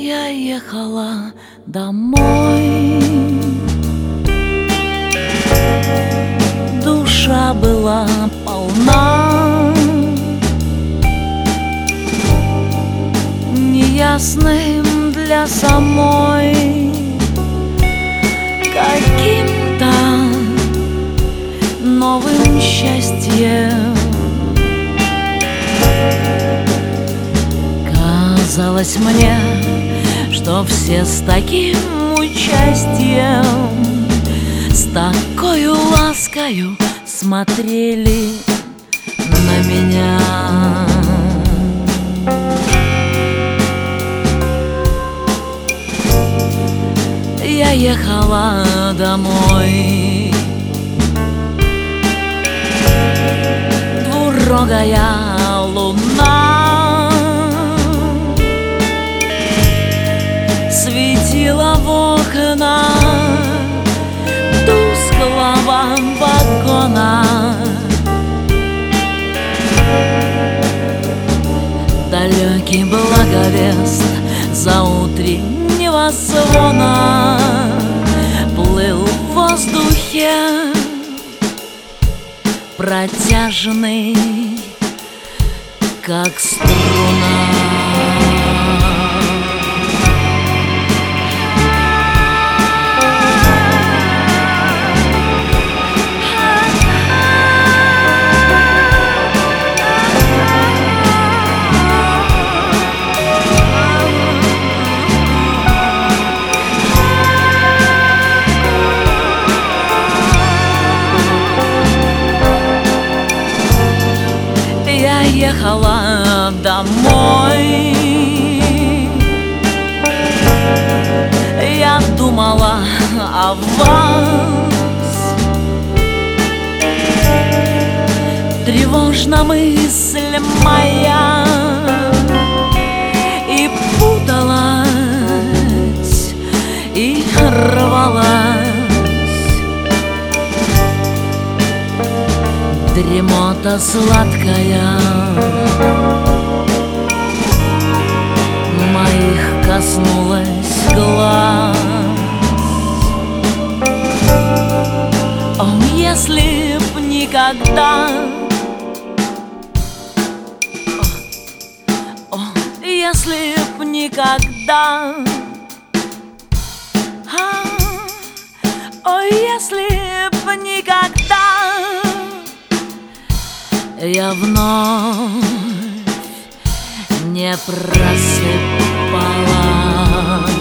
Я ехала домой, душа была полна неясным для самой каким-то новым счастьем. Казалось мне, что все с таким участием, с такою ласкою смотрели на меня. Я ехала домой, двурогая луна светила в окна тусклого вагона. Далекий благовест заутреннего звона плыл в воздухе протяжный, как струна. Я ехала домой, я думала о вас. Тревожна мысль моя и путалась, и рвалась. Дремота сладкая моих коснулась глаз. О, если б никогда, о, если б никогда, о, если б никогда я вновь не просыпалась.